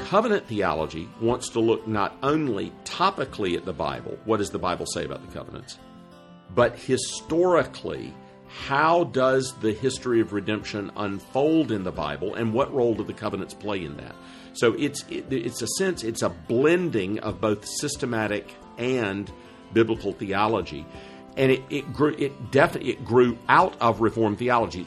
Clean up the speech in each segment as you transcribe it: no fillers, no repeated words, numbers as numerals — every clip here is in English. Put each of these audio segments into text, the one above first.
covenant theology wants to look not only topically at the Bible, what does the Bible say about the covenants, but historically, how does the history of redemption unfold in the Bible, and what role do the covenants play in that? So it's a blending of both systematic and biblical theology, and it grew out of Reformed theology.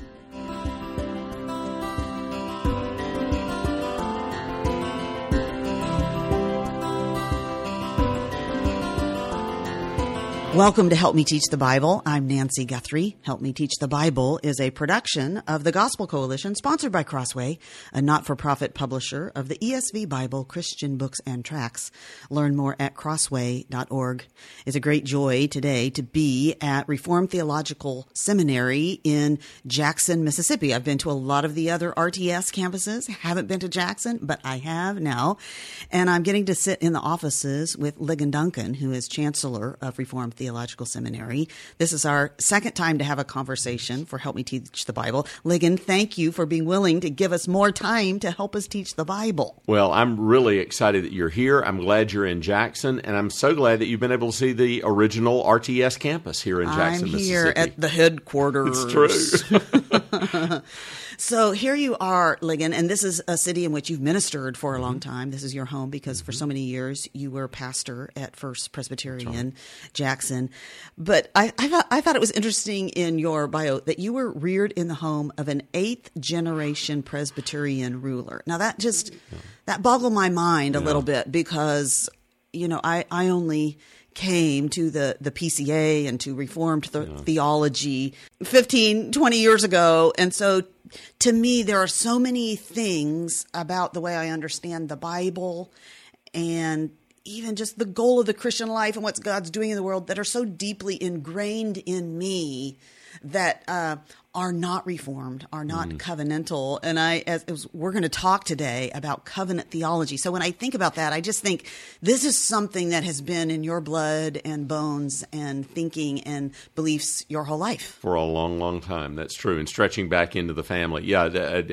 Welcome to Help Me Teach the Bible. I'm Nancy Guthrie. Help Me Teach the Bible is a production of the Gospel Coalition, sponsored by Crossway, a not-for-profit publisher of the ESV Bible, Christian books, and tracts. Learn more at crossway.org. It's a great joy today to be at Reformed Theological Seminary in Jackson, Mississippi. I've been to a lot of the other RTS campuses. Haven't been to Jackson, but I have now. And I'm getting to sit in the offices with Ligon Duncan, who is Chancellor of Reformed Theological Seminary. This is our second time to have a conversation for Help Me Teach the Bible. Ligon, thank you for being willing to give us more time to help us teach the Bible. Well, I'm really excited that you're here. I'm glad you're in Jackson, and I'm so glad that you've been able to see the original RTS campus here in Jackson, Mississippi. I'm here at the headquarters. It's true. So here you are, Ligon, and this is a city in which you've ministered for a long time. This is your home because for so many years you were pastor at First Presbyterian Jackson. But I thought it was interesting in your bio that you were reared in the home of an 8th-generation Presbyterian ruler. Now that boggled my mind a little bit because, you know, I only came to the PCA and to Reformed theology 15, 20 years ago. And so to me, there are so many things about the way I understand the Bible and even just the goal of the Christian life and what God's doing in the world that are so deeply ingrained in me that are not Reformed, are not covenantal. And we're going to talk today about covenant theology. So when I think about that, I just think this is something that has been in your blood and bones and thinking and beliefs your whole life. For a long, long time. That's true. And stretching back into the family. Yeah,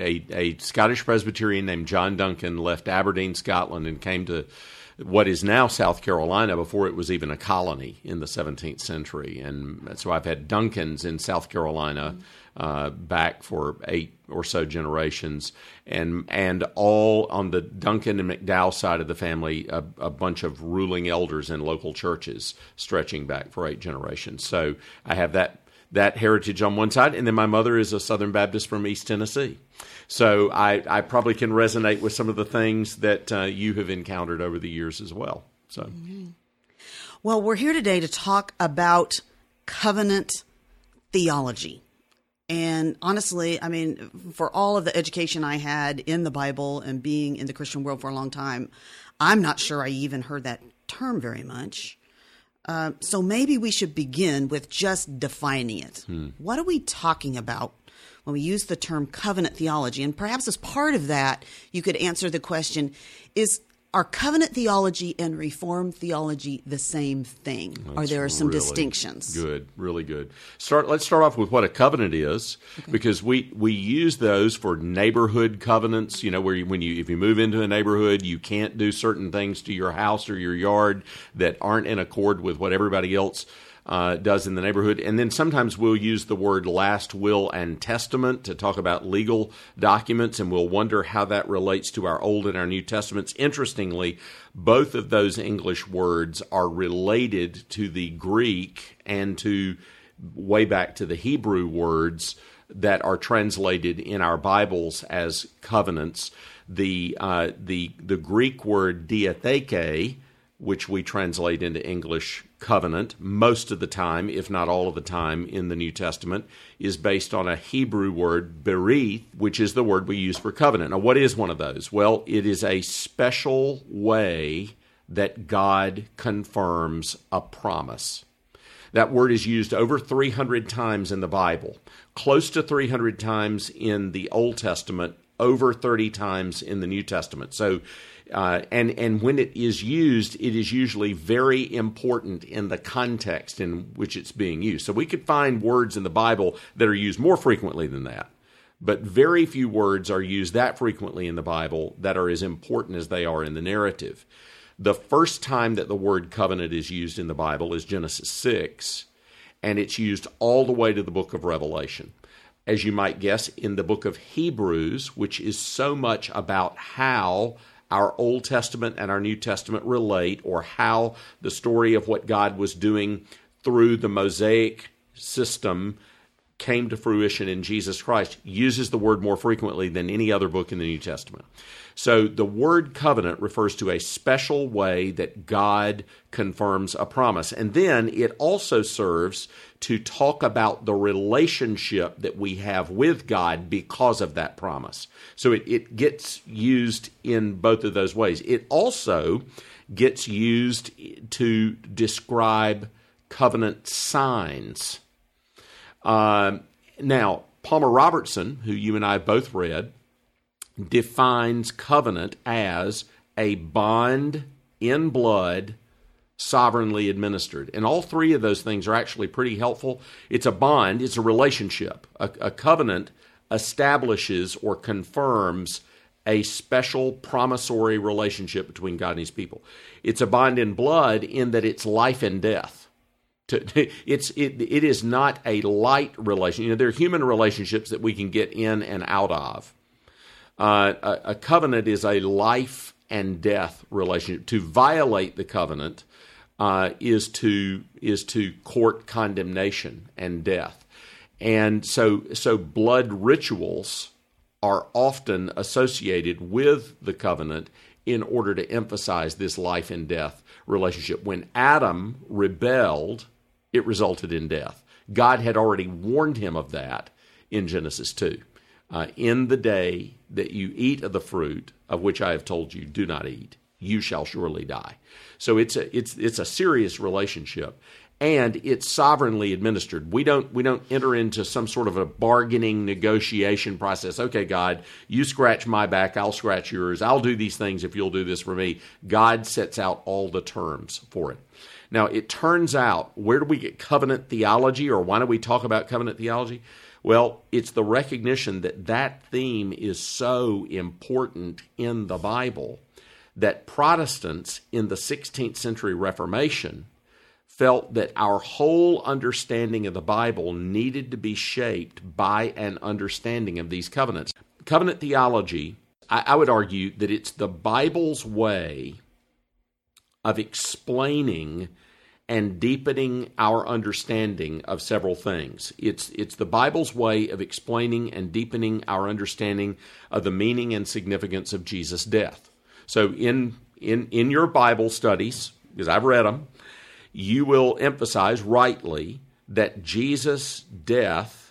a Scottish Presbyterian named John Duncan left Aberdeen, Scotland, and came to what is now South Carolina before it was even a colony in the 17th century. And so I've had Duncans in South Carolina back for 8 or so generations, and all on the Duncan and McDowell side of the family, a bunch of ruling elders in local churches stretching back for 8 generations. So I have that heritage on one side, and then my mother is a Southern Baptist from East Tennessee. So I probably can resonate with some of the things that you have encountered over the years as well. So, Well, we're here today to talk about covenant theology. And honestly, I mean, for all of the education I had in the Bible and being in the Christian world for a long time, I'm not sure I even heard that term very much. So maybe we should begin with just defining it. What are we talking about when we use the term covenant theology? And perhaps as part of that, you could answer the question, are covenant theology and Reformed theology the same thing? Or there are some distinctions? Good, really good. Let's start off with what a covenant is, because we use those for neighborhood covenants, you know, where if you move into a neighborhood, you can't do certain things to your house or your yard that aren't in accord with what everybody else does in the neighborhood. And then sometimes we'll use the word last will and testament to talk about legal documents, and we'll wonder how that relates to our Old and our New Testaments. Interestingly, both of those English words are related to the Greek and to way back to the Hebrew words that are translated in our Bibles as covenants. The Greek word diatheke, which we translate into English covenant, most of the time, if not all of the time, in the New Testament, is based on a Hebrew word, berith, which is the word we use for covenant. Now, what is one of those? Well, it is a special way that God confirms a promise. That word is used over 300 times in the Bible, close to 300 times in the Old Testament, over 30 times in the New Testament. So, and when it is usually very important in the context in which it's being used. So we could find words in the Bible that are used more frequently than that. but very few words are used that frequently in the Bible that are as important as they are in the narrative. The first time that the word covenant is used in the Bible is Genesis 6, and it's used all the way to the book of Revelation. As you might guess, in the book of Hebrews, which is so much about how our Old Testament and our New Testament relate, or how the story of what God was doing through the Mosaic system came to fruition in Jesus Christ, uses the word more frequently than any other book in the New Testament. So the word covenant refers to a special way that God confirms a promise. And then it also serves to talk about the relationship that we have with God because of that promise. So it gets used in both of those ways. It also gets used to describe covenant signs. Now, Palmer Robertson, who you and I have both read, defines covenant as a bond in blood, sovereignly administered. And all three of those things are actually pretty helpful. It's a bond, it's a relationship. A covenant establishes or confirms a special promissory relationship between God and his people. It's a bond in blood in that it's life and death. It is not a light relation. There are human relationships that we can get in and out of. A covenant is a life and death relationship. To violate the covenant is to court condemnation and death. And so blood rituals are often associated with the covenant in order to emphasize this life and death relationship. When Adam rebelled, it resulted in death. God had already warned him of that in Genesis 2. In the day that you eat of the fruit of which I have told you, do not eat. You shall surely die. So it's a serious relationship, and it's sovereignly administered. We don't enter into some sort of a bargaining negotiation process. Okay, God, you scratch my back, I'll scratch yours. I'll do these things if you'll do this for me. God sets out all the terms for it. Now, it turns out, where do we get covenant theology, or why do we talk about covenant theology? Well, it's the recognition that that theme is so important in the Bible that Protestants in the 16th century Reformation felt that our whole understanding of the Bible needed to be shaped by an understanding of these covenants. Covenant theology, I would argue that it's the Bible's way of explaining and deepening our understanding of several things. It's the Bible's way of explaining and deepening our understanding of the meaning and significance of Jesus' death. So in your Bible studies, because I've read them, you will emphasize rightly that Jesus' death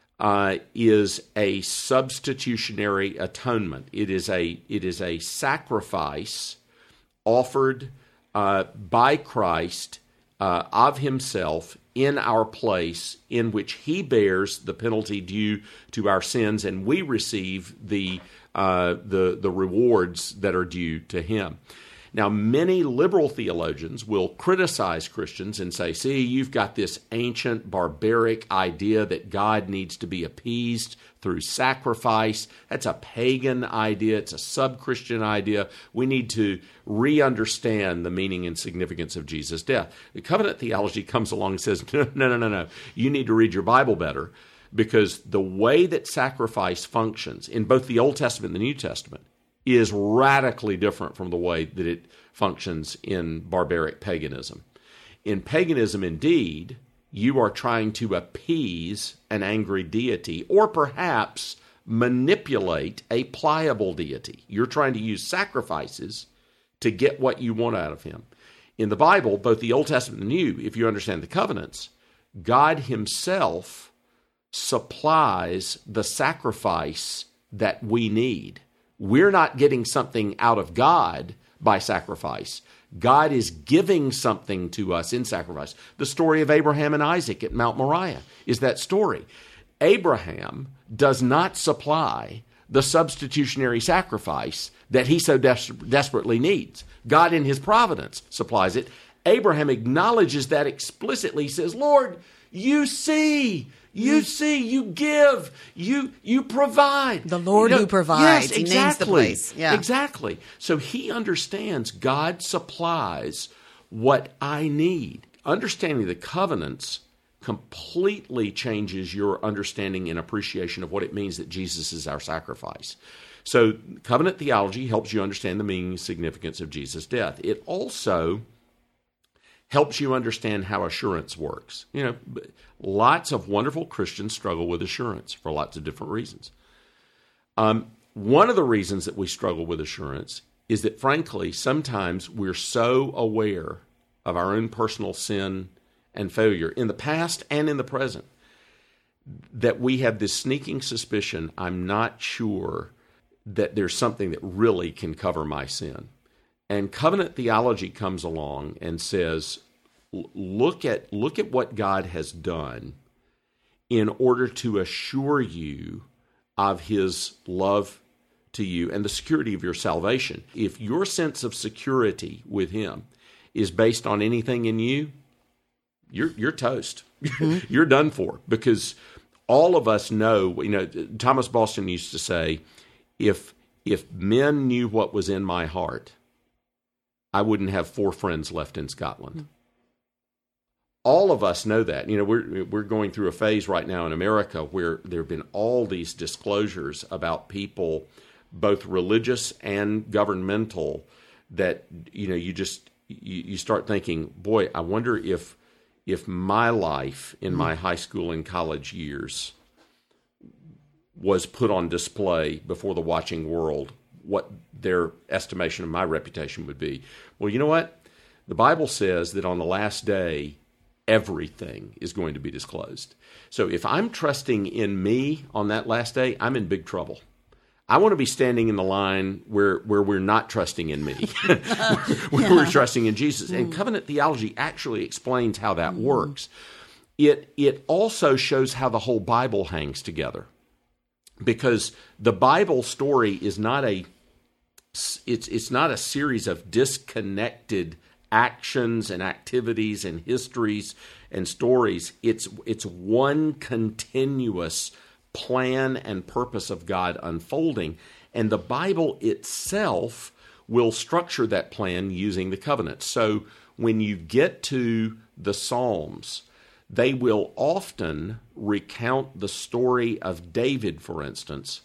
is a substitutionary atonement. It is a sacrifice offered by Christ of himself in our place, in which he bears the penalty due to our sins, and we receive the rewards that are due to him. Now, many liberal theologians will criticize Christians and say, see, you've got this ancient, barbaric idea that God needs to be appeased through sacrifice. That's a pagan idea. It's a sub-Christian idea. We need to re-understand the meaning and significance of Jesus' death. The covenant theology comes along and says, no. You need to read your Bible better, because the way that sacrifice functions in both the Old Testament and the New Testament is radically different from the way that it functions in barbaric paganism. In paganism, indeed, you are trying to appease an angry deity, or perhaps manipulate a pliable deity. You're trying to use sacrifices to get what you want out of him. In the Bible, both the Old Testament and the New, if you understand the covenants, God himself supplies the sacrifice that we need. We're not getting something out of God by sacrifice. God is giving something to us in sacrifice. The story of Abraham and Isaac at Mount Moriah is that story. Abraham does not supply the substitutionary sacrifice that he so desperately needs. God in his providence supplies it. Abraham acknowledges that explicitly. He says, Lord, you see, You see, you give, you provide. The Lord who provides. Yes, He exactly. names the place. Yeah. Exactly. So he understands God supplies what I need. Understanding the covenants completely changes your understanding and appreciation of what it means that Jesus is our sacrifice. So covenant theology helps you understand the meaning and significance of Jesus' death. It also helps you understand how assurance works. Lots of wonderful Christians struggle with assurance for lots of different reasons. One of the reasons that we struggle with assurance is that, frankly, sometimes we're so aware of our own personal sin and failure in the past and in the present that we have this sneaking suspicion, I'm not sure that there's something that really can cover my sin. And covenant theology comes along and says, look at what God has done in order to assure you of his love to you and the security of your salvation. If your sense of security with him is based on anything in you, you're toast. Mm-hmm. You're done for, because all of us know, Thomas Boston used to say, if men knew what was in my heart, I wouldn't have 4 friends left in Scotland. Mm-hmm. All of us know that. We're going through a phase right now in America where there have been all these disclosures about people, both religious and governmental, that you start thinking, boy, I wonder if my life in my high school and college years was put on display before the watching world, what their estimation of my reputation would be. Well, you know what? The Bible says that on the last day, everything is going to be disclosed. So if I'm trusting in me on that last day, I'm in big trouble. I want to be standing in the line where we're not trusting in me, where we're trusting in Jesus. And covenant theology actually explains how that works. It also shows how the whole Bible hangs together, because the Bible story is not it's not a series of disconnected actions and activities and histories and stories. It's one continuous plan and purpose of God unfolding, and the Bible itself will structure that plan using the covenant. So when you get to the Psalms, they will often recount the story of David, for instance,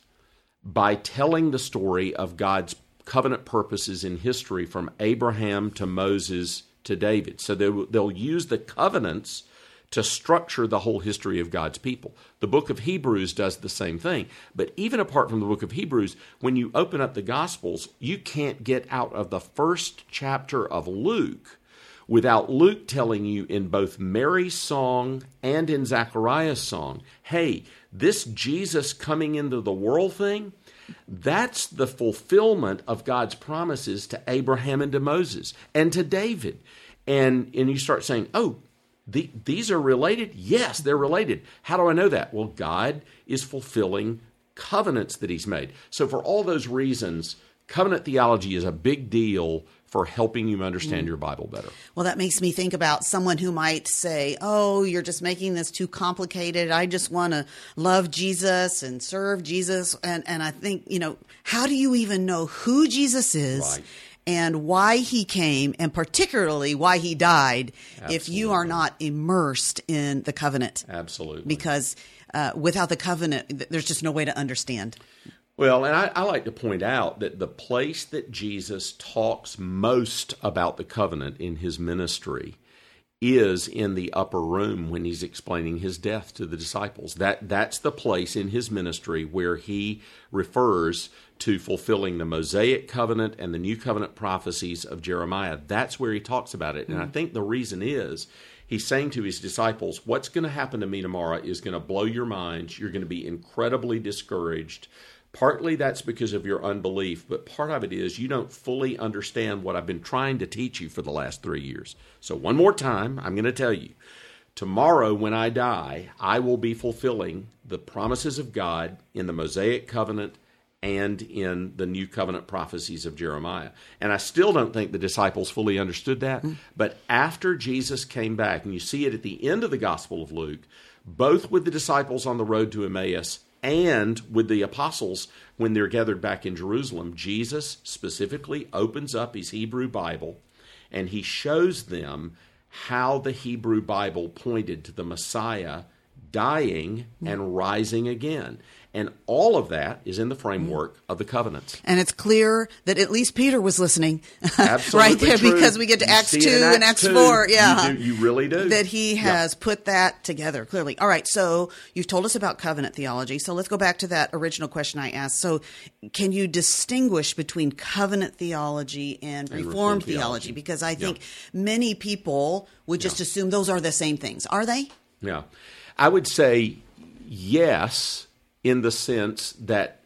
by telling the story of God's covenant purposes in history from Abraham to Moses to David. So they'll use the covenants to structure the whole history of God's people. The book of Hebrews does the same thing. But even apart from the book of Hebrews, when you open up the Gospels, you can't get out of the first chapter of Luke without Luke telling you in both Mary's song and in Zechariah's song, hey, this Jesus coming into the world thing, that's the fulfillment of God's promises to Abraham and to Moses and to David. And you start saying, oh, these are related? Yes, they're related. How do I know that? Well, God is fulfilling covenants that he's made. So for all those reasons, covenant theology is a big deal for helping you understand your Bible better. Well, that makes me think about someone who might say, oh, you're just making this too complicated. I just want to love Jesus and serve Jesus. And I think, how do you even know who Jesus is? Right. And why he came, and particularly why he died, Absolutely. If you are not immersed in the covenant. Absolutely. Because without the covenant, there's just no way to understand. Well, and I like to point out that the place that Jesus talks most about the covenant in his ministry is in the upper room when he's explaining his death to the disciples. That's the place in his ministry where he refers to fulfilling the Mosaic covenant and the New Covenant prophecies of Jeremiah. That's where he talks about it. And I think the reason is he's saying to his disciples, what's going to happen to me tomorrow is going to blow your minds. You're going to be incredibly discouraged. Partly that's because of your unbelief, but part of it is you don't fully understand what I've been trying to teach you for the last 3 years. So one more time, I'm going to tell you, tomorrow when I die, I will be fulfilling the promises of God in the Mosaic covenant and in the New Covenant prophecies of Jeremiah. And I still don't think the disciples fully understood that, but after Jesus came back, and you see it at the end of the Gospel of Luke, both with the disciples on the road to Emmaus and with the apostles when they're gathered back in Jerusalem. Jesus specifically opens up his Hebrew Bible and he shows them how the Hebrew Bible pointed to the Messiah dying and rising again. And all of that is in the framework of the covenants. And it's clear that at least Peter was listening. Absolutely right there, true. because we get to You Acts see 2 it in and Acts 4. Yeah. You really do. That he has put that together clearly. All right, so you've told us about covenant theology. So let's go back to that original question I asked. So can you distinguish between covenant theology and Reformed theology? Because I think many people would just assume those are the same things. Are they? Yeah. I would say yes, in the sense that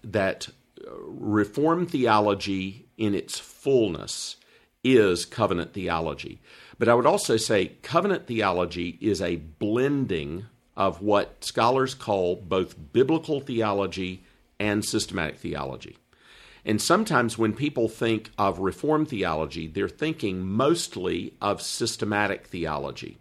Reformed theology in its fullness is covenant theology. But I would also say covenant theology is a blending of what scholars call both biblical theology and systematic theology. And sometimes when people think of Reformed theology, they're thinking mostly of systematic theology.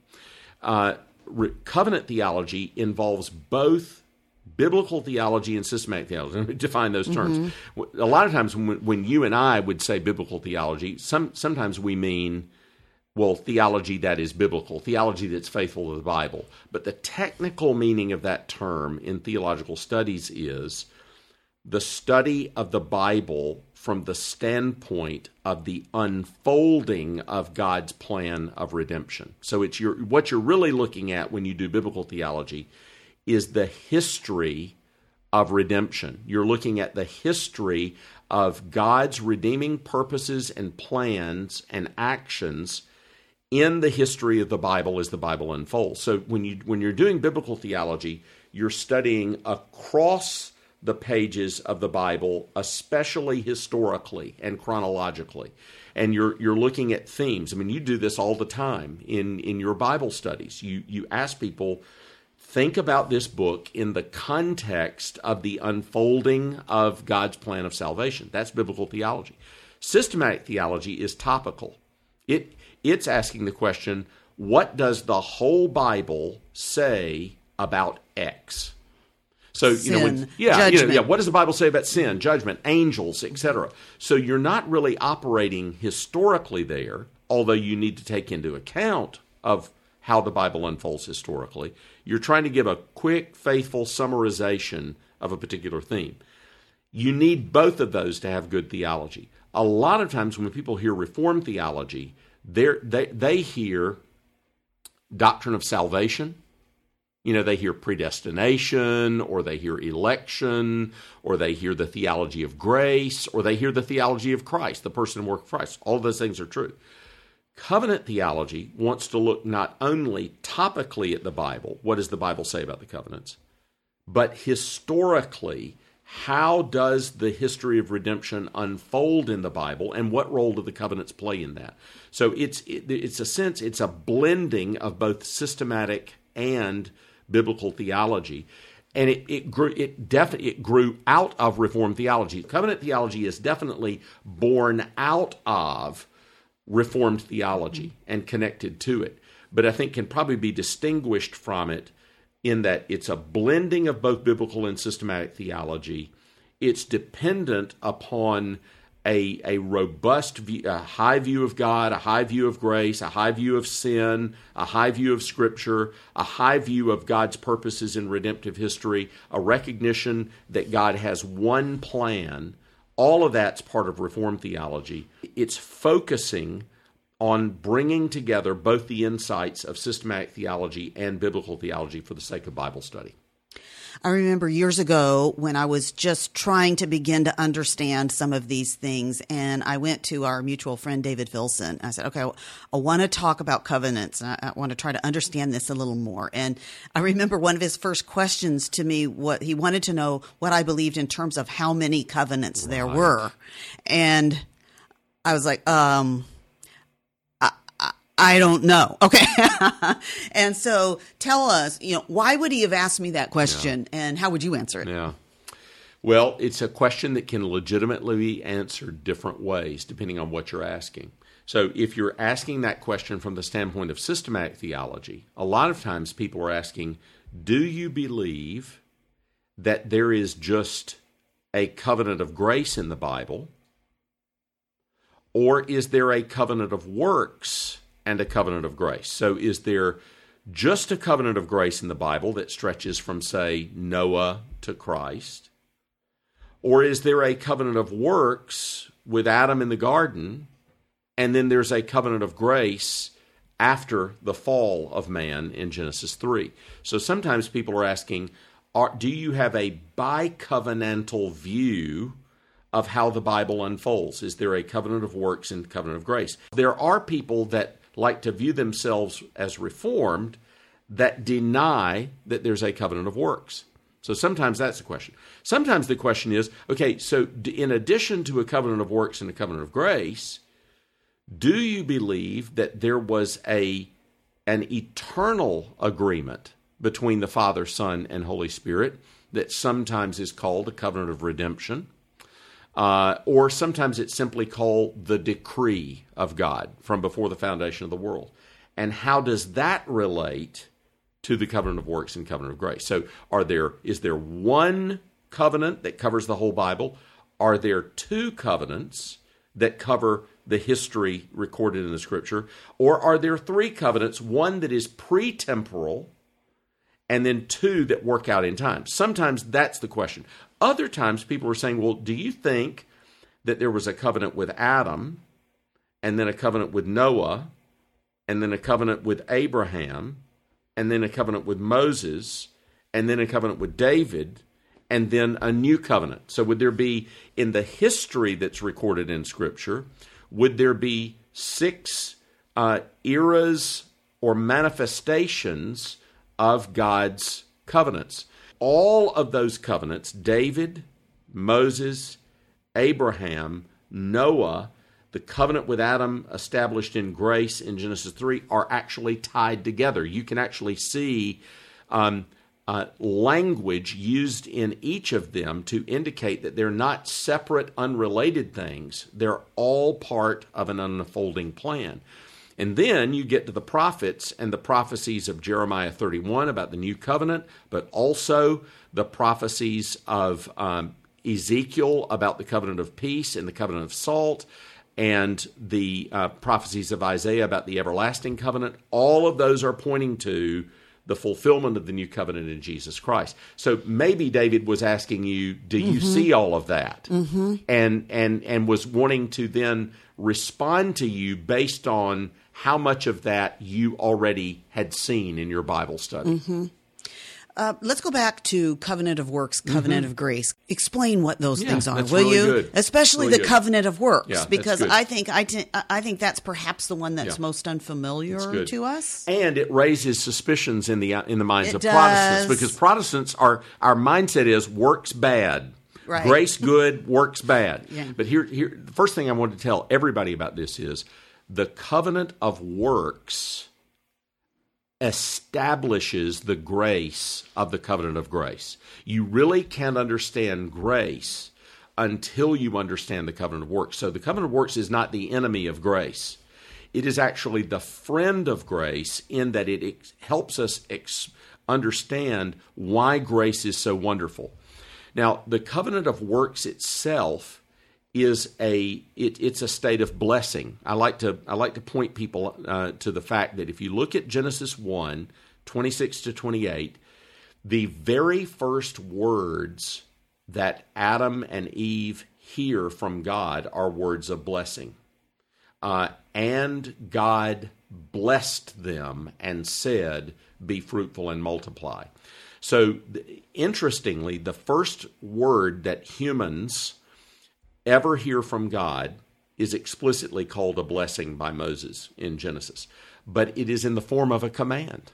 Covenant theology involves both biblical theology and systematic theology. Let me define those terms. A lot of times when you and I would say biblical theology, sometimes we mean, well, theology that is biblical, theology that's faithful to the Bible. But the technical meaning of that term in theological studies is the study of the Bible from the standpoint of the unfolding of God's plan of redemption. So it's what you're really looking at when you do biblical theology is the history of redemption. You're looking at the history of God's redeeming purposes and plans and actions in the history of the Bible as the Bible unfolds. So when you're doing biblical theology, you're studying across the pages of the Bible, especially historically and chronologically. And you're looking at themes. I mean, you do this all the time in your Bible studies. You ask people, think about this book in the context of the unfolding of God's plan of salvation. That's biblical theology. Systematic theology is topical. It's asking the question, what does the whole Bible say about X? So, sin, what does the Bible say about sin, judgment, angels, etc.? So you're not really operating historically there, although you need to take into account of how the Bible unfolds historically. You're trying to give a quick, faithful summarization of a particular theme. You need both of those to have good theology. A lot of times when people hear Reformed theology, they hear doctrine of salvation. They hear predestination, or they hear election, or they hear the theology of grace, or they hear the theology of Christ, the person and work of Christ. All of those things are true. Covenant theology wants to look not only topically at the Bible, what does the Bible say about the covenants, but historically, how does the history of redemption unfold in the Bible, and what role do the covenants play in that? So it's a blending of both systematic and biblical theology, and it grew out of Reformed theology. Covenant theology is definitely born out of Reformed theology and connected to it, but I think can probably be distinguished from it in that it's a blending of both biblical and systematic theology. It's dependent upon a robust view, a high view of God, a high view of grace, a high view of sin, a high view of Scripture, a high view of God's purposes in redemptive history, a recognition that God has one plan. All of that's part of Reformed theology. It's focusing on bringing together both the insights of systematic theology and biblical theology for the sake of Bible study. I remember years ago when I was just trying to begin to understand some of these things, and I went to our mutual friend David Filson. I said, okay, I want to talk about covenants, and I want to try to understand this a little more. And I remember one of his first questions to me, what he wanted to know what I believed in terms of how many covenants there were. And I was like, I don't know. Okay. And so tell us, why would he have asked me that question, and how would you answer it? Yeah. Well, it's a question that can legitimately be answered different ways depending on what you're asking. So if you're asking that question from the standpoint of systematic theology, a lot of times people are asking, do you believe that there is just a covenant of grace in the Bible, or is there a covenant of works and a covenant of grace? So is there just a covenant of grace in the Bible that stretches from, say, Noah to Christ? Or is there a covenant of works with Adam in the garden, and then there's a covenant of grace after the fall of man in Genesis 3? So sometimes people are asking, do you have a bicovenantal view of how the Bible unfolds? Is there a covenant of works and covenant of grace? There are people that like to view themselves as Reformed that deny that there's a covenant of works. So sometimes that's the question. Sometimes the question is, okay, so in addition to a covenant of works and a covenant of grace, do you believe that there was an eternal agreement between the Father, Son, and Holy Spirit that sometimes is called a covenant of redemption? Or sometimes it's simply called the decree of God from before the foundation of the world. And how does that relate to the covenant of works and covenant of grace? So is there one covenant that covers the whole Bible? Are there two covenants that cover the history recorded in the Scripture? Or are there three covenants, one that is pre-temporal and then two that work out in time? Sometimes that's the question. Other times people are saying, well, do you think that there was a covenant with Adam and then a covenant with Noah and then a covenant with Abraham and then a covenant with Moses and then a covenant with David and then a new covenant? So would there be, in the history that's recorded in Scripture, would there be six eras or manifestations of God's covenants? All of those covenants, David, Moses, Abraham, Noah, the covenant with Adam established in grace in Genesis 3, are actually tied together. You can actually see language used in each of them to indicate that they're not separate, unrelated things. They're all part of an unfolding plan. And then you get to the prophets and the prophecies of Jeremiah 31 about the new covenant, but also the prophecies of Ezekiel about the covenant of peace and the covenant of salt, and the prophecies of Isaiah about the everlasting covenant. All of those are pointing to the fulfillment of the new covenant in Jesus Christ. So maybe David was asking you, do you see all of that? And was wanting to then respond to you based on how much of that you already had seen in your Bible study. Let's go back to covenant of works, covenant of grace. Explain what those things are, will really you? good. Especially Really the good. covenant of works, Yeah, because that's good. I think that's perhaps the one that's most unfamiliar to us. And it raises suspicions in the minds It of does. Protestants, because Protestants our mindset is works bad. Right. Grace good, works bad. Yeah. But here the first thing I want to tell everybody about this is the covenant of works establishes the grace of the covenant of grace. You really can't understand grace until you understand the covenant of works. So the covenant of works is not the enemy of grace. It is actually the friend of grace, in that it helps us understand why grace is so wonderful. Now, the covenant of works itself is it's a state of blessing. I like to point people to the fact that if you look at Genesis 1, 26 to 28, the very first words that Adam and Eve hear from God are words of blessing. And God blessed them and said, "Be fruitful and multiply." So, interestingly, the first word that humans ever hear from God is explicitly called a blessing by Moses in Genesis, but it is in the form of a command.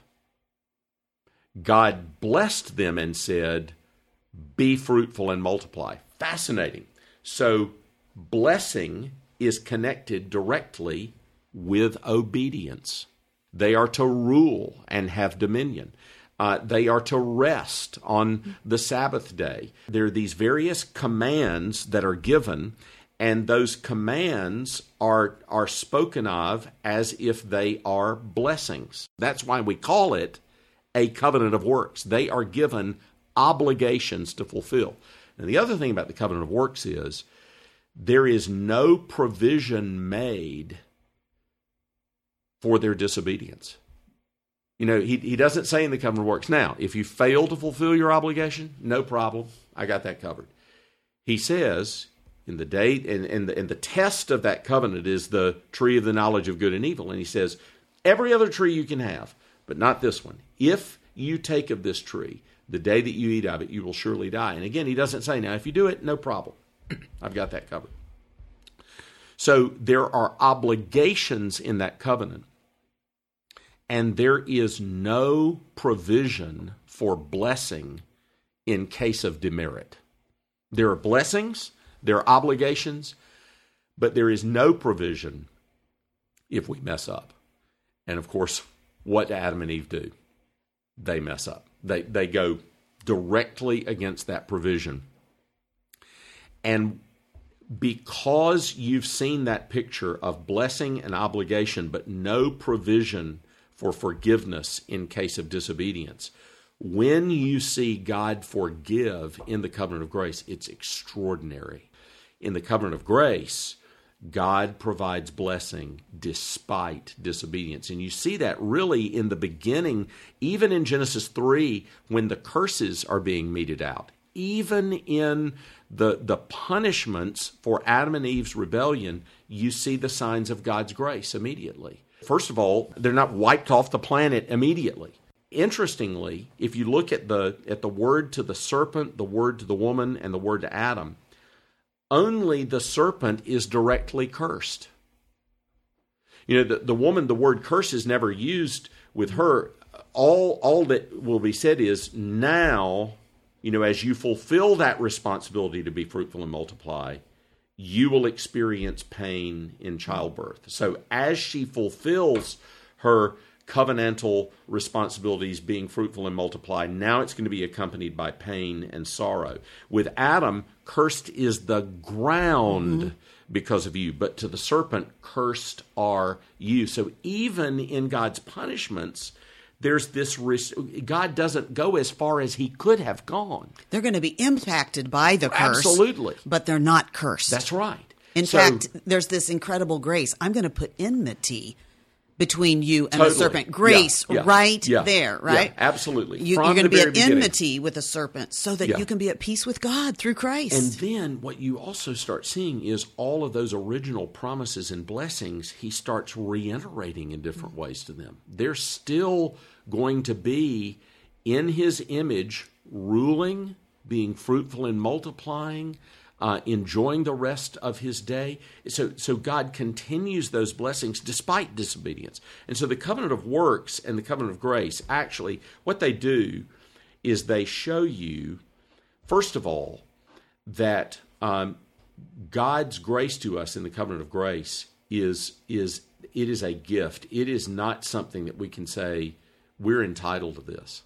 God blessed them and said, "Be fruitful and multiply." Fascinating. So blessing is connected directly with obedience. They are to rule and have dominion. They are to rest on the Sabbath day. There are these various commands that are given, and those commands are spoken of as if they are blessings. That's why we call it a covenant of works. They are given obligations to fulfill. And the other thing about the covenant of works is there is no provision made for their disobedience. You know, he doesn't say in the covenant of works, now, if you fail to fulfill your obligation, no problem. I got that covered. He says, in the day, and the test of that covenant is the tree of the knowledge of good and evil. And he says, every other tree you can have, but not this one. If you take of this tree, the day that you eat of it, you will surely die. And again, he doesn't say, now, if you do it, no problem. I've got that covered. So there are obligations in that covenant, and there is no provision for blessing in case of demerit. There are blessings, there are obligations, but there is no provision if we mess up. And of course, what do Adam and Eve do? They mess up. They go directly against that provision. And because you've seen that picture of blessing and obligation, but no provision for forgiveness in case of disobedience, when you see God forgive in the covenant of grace, it's extraordinary. In the covenant of grace, God provides blessing despite disobedience. And you see that really in the beginning, even in Genesis 3, when the curses are being meted out. Even in the punishments for Adam and Eve's rebellion, you see the signs of God's grace immediately. First of all, they're not wiped off the planet immediately. Interestingly, if you look at the word to the serpent, the word to the woman, and the word to Adam, only the serpent is directly cursed. You know, the woman, the word curse is never used with her. All that will be said is, now, you know, as you fulfill that responsibility to be fruitful and multiply, you will experience pain in childbirth. So as she fulfills her covenantal responsibilities, being fruitful and multiply, now it's going to be accompanied by pain and sorrow. With Adam, cursed is the ground because of you, but to the serpent, cursed are you. So even in God's punishments, there's this God doesn't go as far as he could have gone. They're going to be impacted by the curse. Absolutely. But they're not cursed. That's right. In fact, there's this incredible grace. I'm going to put enmity between you and the serpent. Grace there, right? Yeah, absolutely. You're going to be at enmity with the serpent so that you can be at peace with God through Christ. And then what you also start seeing is all of those original promises and blessings, he starts reiterating in different ways to them. They're still going to be in his image, ruling, being fruitful and multiplying, enjoying the rest of his day. So God continues those blessings despite disobedience. And so the covenant of works and the covenant of grace, actually, what they do is they show you, first of all, that God's grace to us in the covenant of grace is a gift. It is not something that we can say, we're entitled to this.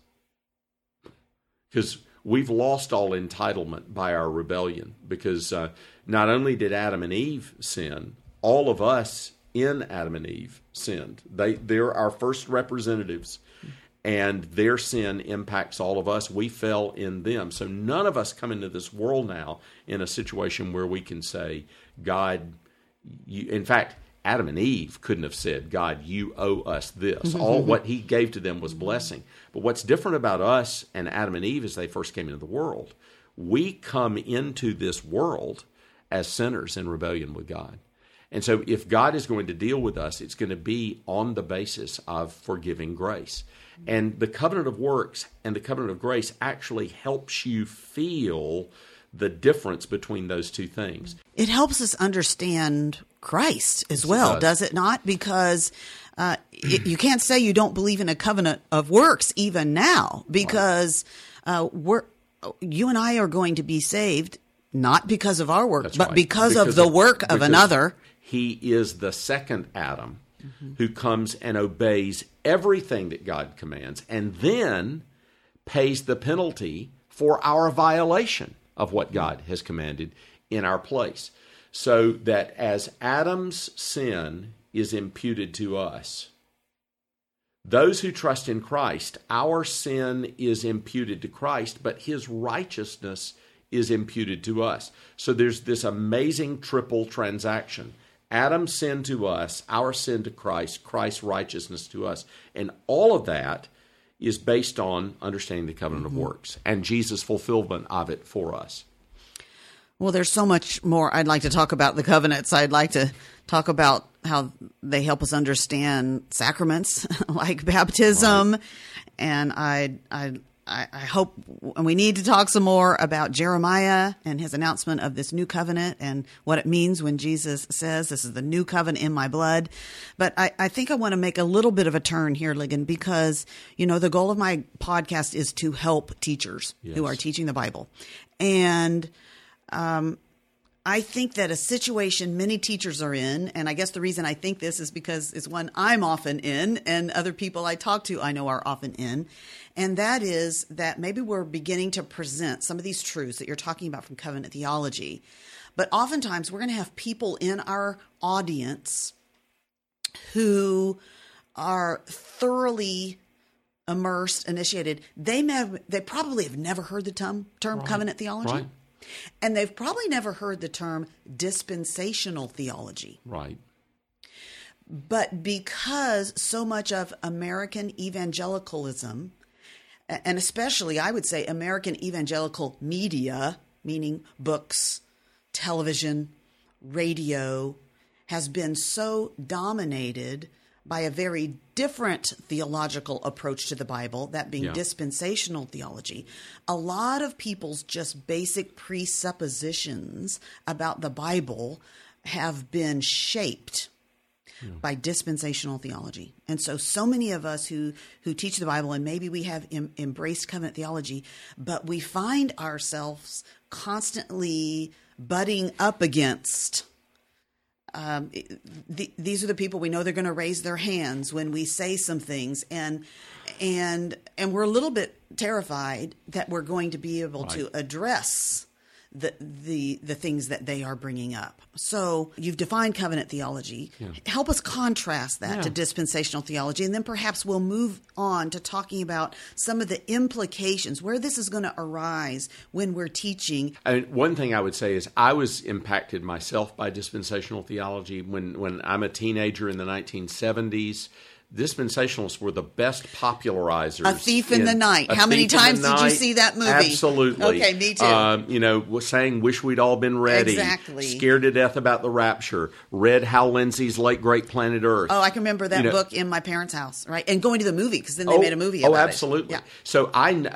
Because we've lost all entitlement by our rebellion, because not only did Adam and Eve sin, all of us in Adam and Eve sinned. They're our first representatives, and their sin impacts all of us. We fell in them. So none of us come into this world now in a situation where we can say, God, in fact, Adam and Eve couldn't have said, God, you owe us this. All what he gave to them was blessing. But what's different about us and Adam and Eve as they first came into the world, we come into this world as sinners in rebellion with God. And so if God is going to deal with us, it's going to be on the basis of forgiving grace. And the covenant of works and the covenant of grace actually helps you feel the difference between those two things. It helps us understand Christ as well, does it not? Because you can't say you don't believe in a covenant of works even now, because you and I are going to be saved not because of our work, but because of the work of another. He is the second Adam who comes and obeys everything that God commands and then pays the penalty for our violation of what God has commanded in our place. So that as Adam's sin is imputed to us, Those who trust in Christ, our sin is imputed to Christ, but his righteousness is imputed to us. So there's this amazing triple transaction. Adam's sin to us, our sin to Christ, Christ's righteousness to us. And all of that is based on understanding the covenant of works and Jesus' fulfillment of it for us. Well, there's so much more I'd like to talk about the covenants. I'd like to talk about how they help us understand sacraments like baptism. Right. And I hope, and we need to talk some more about Jeremiah and his announcement of this new covenant and what it means when Jesus says, this is the new covenant in my blood. But I think I want to make a little bit of a turn here, Ligon, because, the goal of my podcast is to help teachers who are teaching the Bible. And I think that a situation many teachers are in, and I guess the reason I think this is because it's one I'm often in and other people I talk to I know are often in, and that is that maybe we're beginning to present some of these truths that you're talking about from covenant theology, but oftentimes we're going to have people in our audience who are thoroughly immersed, initiated. They probably have never heard the term covenant theology. Right. And they've probably never heard the term dispensational theology. Right. But because so much of American evangelicalism, and especially I would say American evangelical media, meaning books, television, radio, has been so dominated by a very different theological approach to the Bible, that being dispensational theology. A lot of people's just basic presuppositions about the Bible have been shaped by dispensational theology. And so many of us who teach the Bible, and maybe we have embraced covenant theology, but we find ourselves constantly butting up against these are the people we know they're going to raise their hands when we say some things, and we're a little bit terrified that we're going to be able to address the things that they are bringing up. So you've defined covenant theology. Yeah. Help us contrast that to dispensational theology, and then perhaps we'll move on to talking about some of the implications, where this is going to arise when we're teaching. One thing I would say is I was impacted myself by dispensational theology when I'm a teenager in the 1970s. Dispensationalists were the best popularizers. A Thief in the Night. How many times did you see that movie? Absolutely. Okay, me too. Saying "Wish We'd All Been Ready." Exactly. Scared to death about the rapture. Read Hal Lindsey's late great Planet Earth. Oh, I can remember that book in my parents' house, right? And going to the movie, because then they made a movie about it. Oh, absolutely. Yeah. So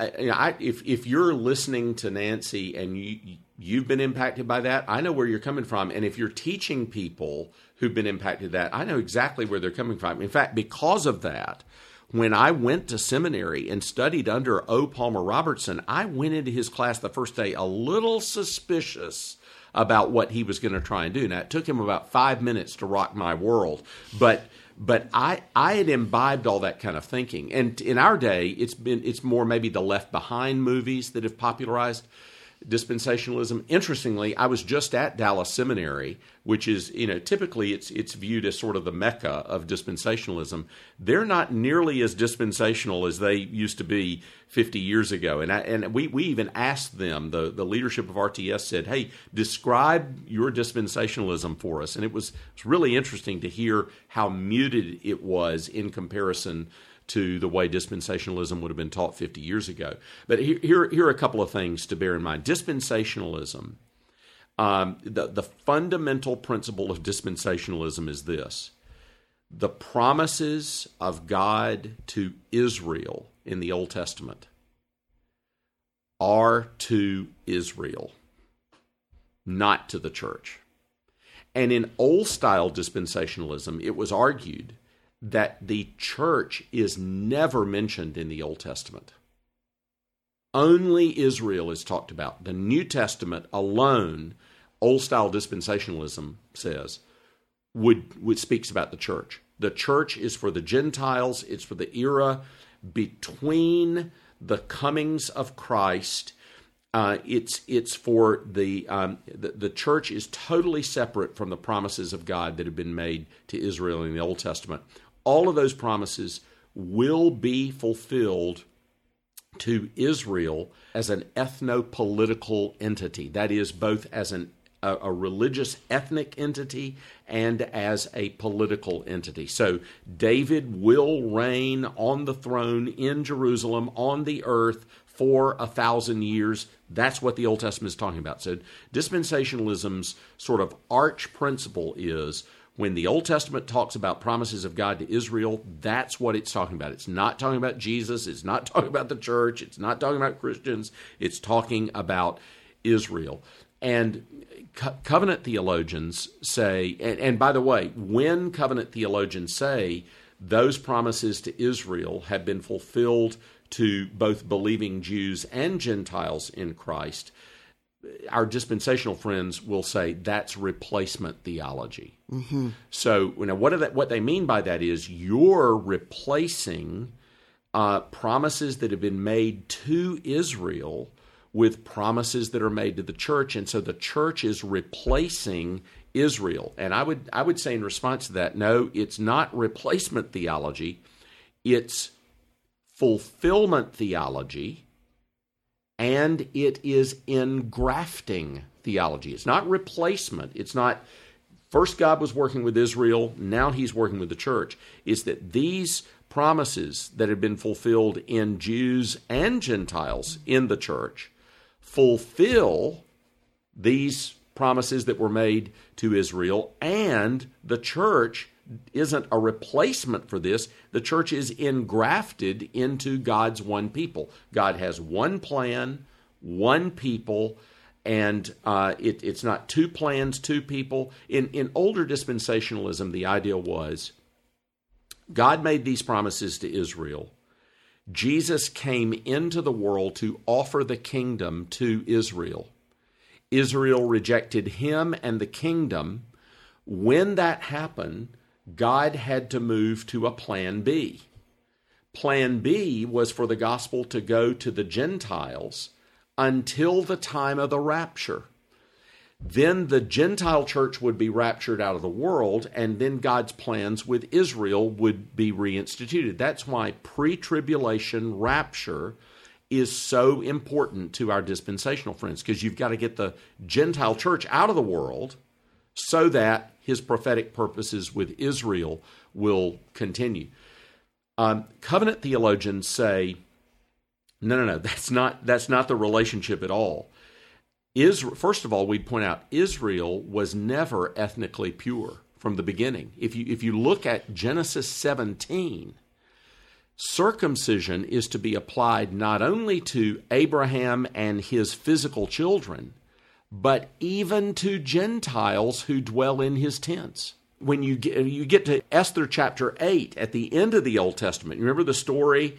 if you're listening to Nancy and you've been impacted by that, I know where you're coming from. And if you're teaching people who've been impacted that, I know exactly where they're coming from. In fact, because of that, when I went to seminary and studied under O. Palmer Robertson, I went into his class the first day a little suspicious about what he was going to try and do. Now, it took him about 5 minutes to rock my world, but I had imbibed all that kind of thinking. And in our day, it's more maybe the Left Behind movies that have popularized dispensationalism. Interestingly, I was just at Dallas Seminary, which is, typically it's viewed as sort of the mecca of dispensationalism. They're not nearly as dispensational as they used to be 50 years ago. And we even asked them, the leadership of RTS said, hey, describe your dispensationalism for us. And it's really interesting to hear how muted it was in comparison to the way dispensationalism would have been taught 50 years ago. But here are a couple of things to bear in mind. Dispensationalism, the fundamental principle of dispensationalism is this: the promises of God to Israel in the Old Testament are to Israel, not to the church. And in old-style dispensationalism, it was argued that the church is never mentioned in the Old Testament. Only Israel is talked about. The New Testament alone, old-style dispensationalism says, would speaks about the church. The church is for the Gentiles. It's for the era between the comings of Christ. It's for the church is totally separate from the promises of God that have been made to Israel in the Old Testament. All of those promises will be fulfilled to Israel as an ethno-political entity. That is, both as a religious ethnic entity and as a political entity. So David will reign on the throne in Jerusalem, on the earth, for 1,000 years. That's what the Old Testament is talking about. So dispensationalism's sort of arch principle is when the Old Testament talks about promises of God to Israel, that's what it's talking about. It's not talking about Jesus. It's not talking about the church. It's not talking about Christians. It's talking about Israel. And covenant theologians say, and by the way, when covenant theologians say those promises to Israel have been fulfilled to both believing Jews and Gentiles in Christ, our dispensational friends will say that's replacement theology. Mm-hmm. So, what they mean by that is you're replacing promises that have been made to Israel with promises that are made to the church, and so the church is replacing Israel. And I would say in response to that, no, it's not replacement theology, it's fulfillment theology, and it is engrafting theology. It's not replacement. It's not first God was working with Israel, now he's working with the church. It's that these promises that have been fulfilled in Jews and Gentiles in the church fulfill these promises that were made to Israel, and the church isn't a replacement for this. The church is engrafted into God's one people. God has one plan, one people, and it's not two plans, two people. In older dispensationalism, the idea was God made these promises to Israel. Jesus came into the world to offer the kingdom to Israel. Israel rejected him and the kingdom. When that happened, God had to move to a plan B. Plan B was for the gospel to go to the Gentiles until the time of the rapture. Then the Gentile church would be raptured out of the world, and then God's plans with Israel would be reinstituted. That's why pre-tribulation rapture is so important to our dispensational friends, because you've got to get the Gentile church out of the world so that his prophetic purposes with Israel will continue. Covenant theologians say, no, that's not the relationship at all. First of all, we'd point out Israel was never ethnically pure from the beginning. If you look at Genesis 17, circumcision is to be applied not only to Abraham and his physical children, but even to Gentiles who dwell in his tents. When you get to Esther chapter 8, at the end of the Old Testament, you remember the story?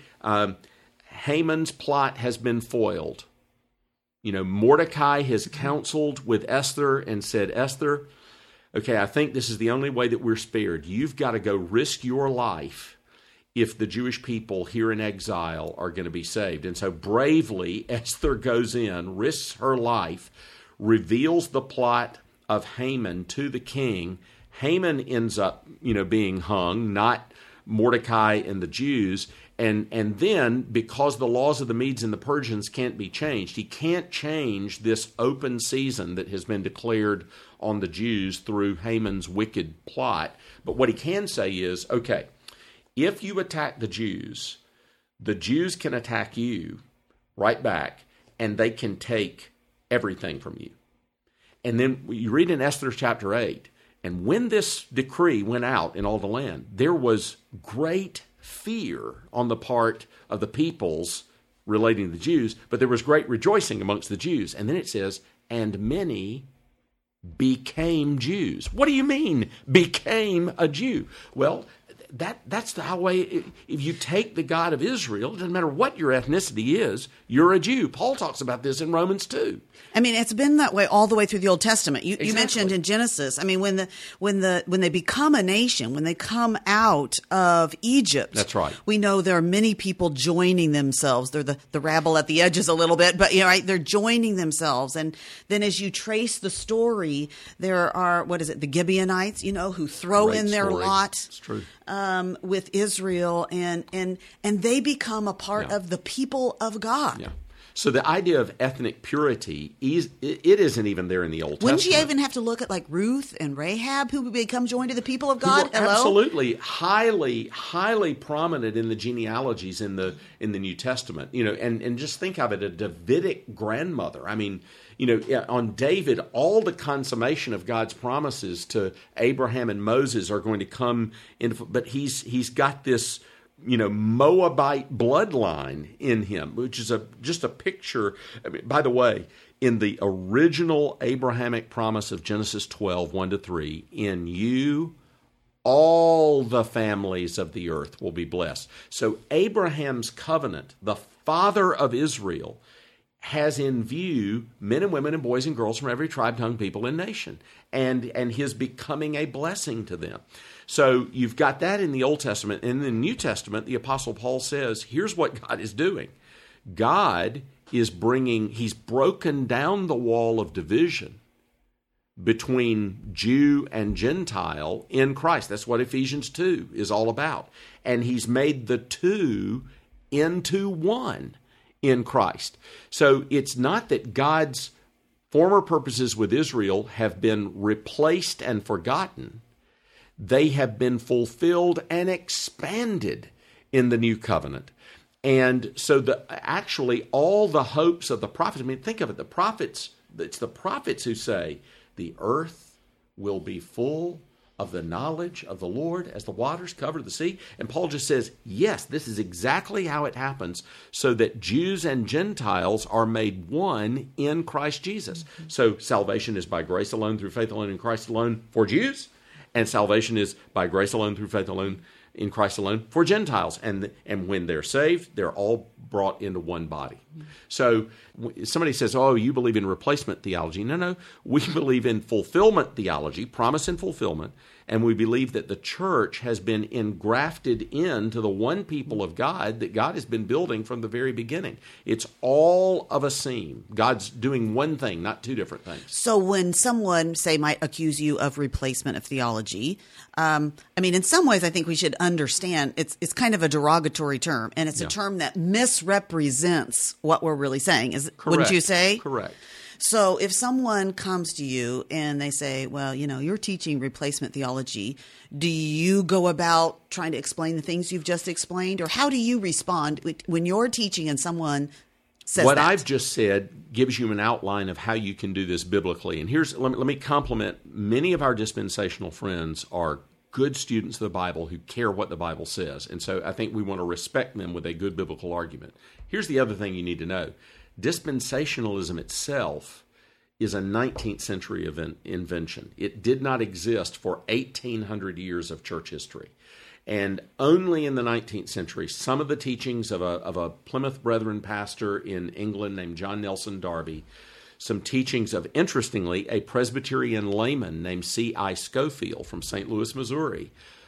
Haman's plot has been foiled. Mordecai has counseled with Esther and said, Esther, okay, I think this is the only way that we're spared. You've got to go risk your life if the Jewish people here in exile are going to be saved. And so bravely, Esther goes in, risks her life, reveals the plot of Haman to the king. Haman ends up, being hung, not Mordecai and the Jews. And then, because the laws of the Medes and the Persians can't be changed, he can't change this open season that has been declared on the Jews through Haman's wicked plot. But what he can say is, okay, if you attack the Jews can attack you right back, and they can take everything from you. And then you read in Esther chapter 8, and when this decree went out in all the land, there was great fear on the part of the peoples relating to the Jews, but there was great rejoicing amongst the Jews. And then it says, and many became Jews. What do you mean, became a Jew? Well, that's the way, if you take the God of Israel, it doesn't matter what your ethnicity is, you're a Jew. Paul talks about this in Romans 2. I mean, it's been that way all the way through the Old Testament. You mentioned in Genesis. I mean, when they become a nation, when they come out of Egypt, that's right. We know there are many people joining themselves. They're the rabble at the edges a little bit, but right, they're joining themselves. And then as you trace the story, there are the Gibeonites, who throw Great in their story. lot. It's true. with Israel, and they become a part of the people of God. Yeah. So the idea of ethnic purity, it isn't even there in the Old Wouldn't Testament. you even have to look at like Ruth and Rahab, who become joined to the people of God? Who are Hello? absolutely highly prominent in the genealogies in the New Testament. And just think of it, a Davidic grandmother. I mean, on David, all the consummation of God's promises to Abraham and Moses are going to come in, but he's got this Moabite bloodline in him, which is just a picture. I mean, by the way, in the original Abrahamic promise of Genesis 12, 1-3, in you all the families of the earth will be blessed. So Abraham's covenant, the father of Israel, has in view men and women and boys and girls from every tribe, tongue, people, and nation, and his becoming a blessing to them. So you've got that in the Old Testament. In the New Testament, the Apostle Paul says, here's what God is doing. God is he's broken down the wall of division between Jew and Gentile in Christ. That's what Ephesians 2 is all about. And he's made the two into one in Christ. So it's not that God's former purposes with Israel have been replaced and forgotten. They have been fulfilled and expanded in the new covenant. And so actually all the hopes of the prophets, I mean, think of it, it's the prophets who say, the earth will be full of the knowledge of the Lord as the waters cover the sea. And Paul just says, yes, this is exactly how it happens, so that Jews and Gentiles are made one in Christ Jesus. Mm-hmm. So salvation is by grace alone, through faith alone, in Christ alone for Jews. And salvation is by grace alone, through faith alone, in Christ alone for Gentiles. And when they're saved, they're all brought into one body. So somebody says, oh, you believe in replacement theology. No, we believe in fulfillment theology, promise and fulfillment. And we believe that the church has been engrafted into the one people of God that God has been building from the very beginning. It's all of a seam. God's doing one thing, not two different things. So when someone, say, might accuse you of replacement of theology, I mean, in some ways, I think we should understand it's kind of a derogatory term, and it's a term that misrepresents what we're really saying. Wouldn't you say? Correct. So if someone comes to you and they say, well, you're teaching replacement theology, do you go about trying to explain the things you've just explained? Or how do you respond when you're teaching and someone says what that? I've just said gives you an outline of how you can do this biblically. And let me compliment, many of our dispensational friends are good students of the Bible who care what the Bible says. And so I think we want to respect them with a good biblical argument. Here's the other thing you need to know. Dispensationalism itself is a 19th century invention. It did not exist for 1,800 years of church history. And only in the 19th century, some of the teachings of a Plymouth Brethren pastor in England named John Nelson Darby, some teachings of, interestingly, a Presbyterian layman named C.I. Schofield from St. Louis, Missouri,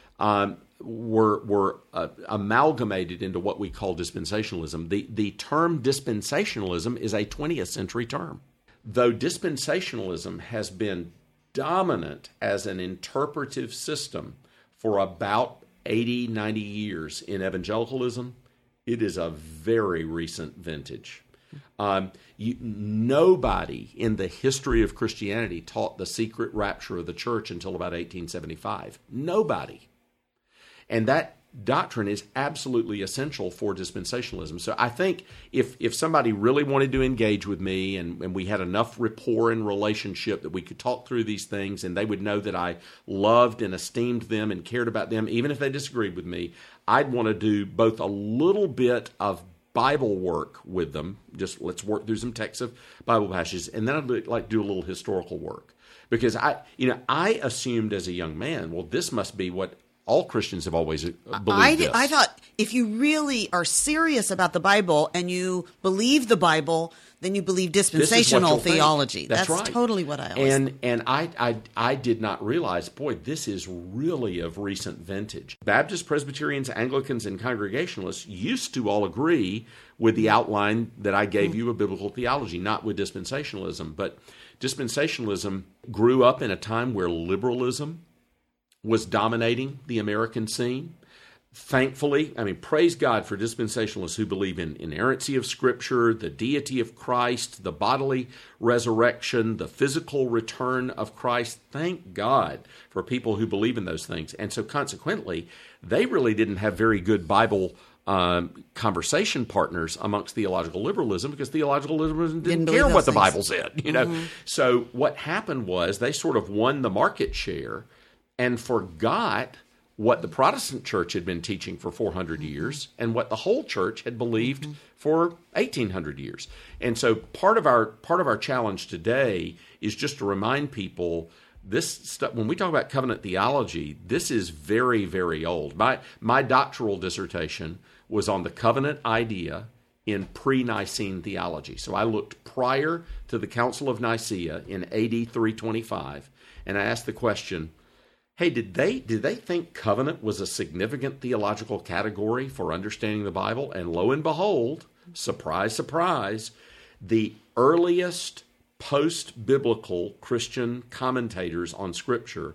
were amalgamated into what we call dispensationalism. The term dispensationalism is a 20th century term. Though dispensationalism has been dominant as an interpretive system for about 80, 90 years in evangelicalism, it is a very recent vintage. Nobody in the history of Christianity taught the secret rapture of the church until about 1875. Nobody. And that doctrine is absolutely essential for dispensationalism. So I think if somebody really wanted to engage with me and we had enough rapport and relationship that we could talk through these things and they would know that I loved and esteemed them and cared about them, even if they disagreed with me, I'd want to do both a little bit of Bible work with them, just let's work through some texts of Bible passages, and then I'd like to do a little historical work. Because I assumed as a young man, well, this must be what all Christians have always believed. I thought if you really are serious about the Bible and you believe the Bible, then you believe dispensational theology. That's right. Totally what I always thought. And I did not realize, boy, this is really of recent vintage. Baptists, Presbyterians, Anglicans, and Congregationalists used to all agree with the outline that I gave you of biblical theology, not with dispensationalism. But dispensationalism grew up in a time where liberalism was dominating the American scene. Thankfully, praise God for dispensationalists who believe in inerrancy of Scripture, the deity of Christ, the bodily resurrection, the physical return of Christ. Thank God for people who believe in those things. And so consequently, they really didn't have very good Bible conversation partners amongst theological liberalism, because theological liberalism didn't care what the Bible said. So what happened was they sort of won the market share and forgot what the Protestant church had been teaching for 400 years and what the whole church had believed for 1,800 years. And so part of our challenge today is just to remind people this stuff. When we talk about covenant theology, this is very, very old. My doctoral dissertation was on the covenant idea in pre-Nicene theology. So I looked prior to the Council of Nicaea in AD 325, and I asked the question, hey, did they think covenant was a significant theological category for understanding the Bible? And lo and behold, surprise, surprise, the earliest post-biblical Christian commentators on Scripture